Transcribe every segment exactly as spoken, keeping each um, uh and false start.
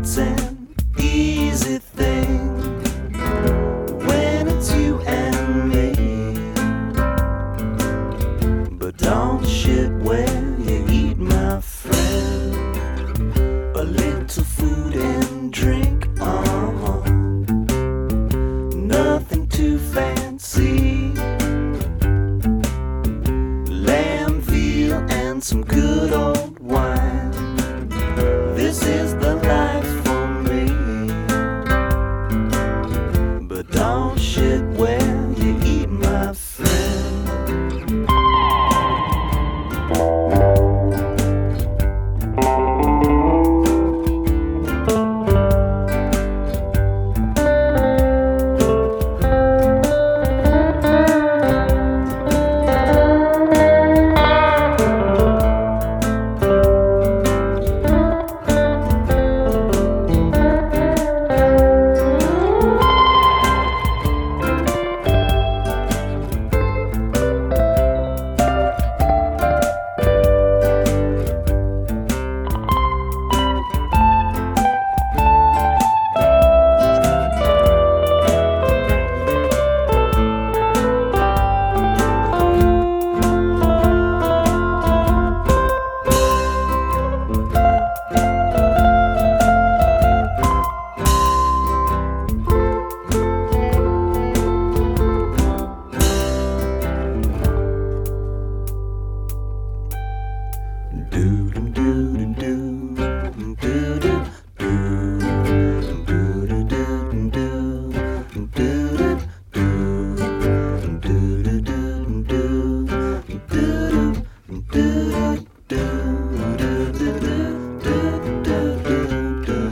It's an easy thing when it's you and me, but don't shit where you eat, my friend. A little food and drink, uh-huh, nothing too fancy. Lamb, veal, and some good old wine. This is the life for me, but don't shit where you eat, my friend.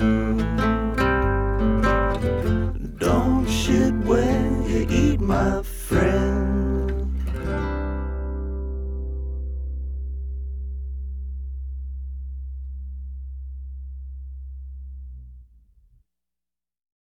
Don't shit where you eat, my friend.